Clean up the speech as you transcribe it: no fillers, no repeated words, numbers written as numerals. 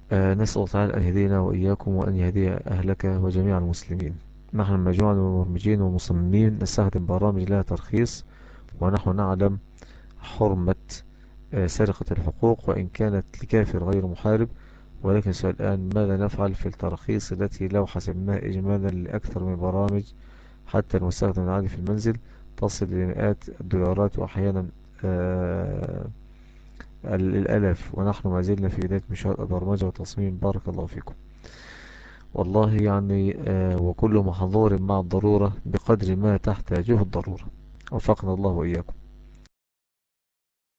نسأل الله تعالى أن يهدينا وإياكم وأن يهدي أهلك وجميع المسلمين. نحن مجموعة من المبرمجين والمصممين نستخدم برامج لها ترخيص، ونحن نعلم حرمة سرقة الحقوق وإن كانت لكافر غير محارب. ولكن السؤال الآن، ماذا نفعل في التراخيص التي لو حسبناها إجمالا لأكثر من برامج حتى المستخدم العادي في المنزل تصل لمئات الدولارات وأحيانا آه، الآلاف، ونحن ما زلنا في بداية مشوار البرمجة والتصميم. بارك الله فيكم. والله يعني وكل محظور مع الضرورة بقدر ما تحتاجه الضرورة. وفقنا الله وإياكم.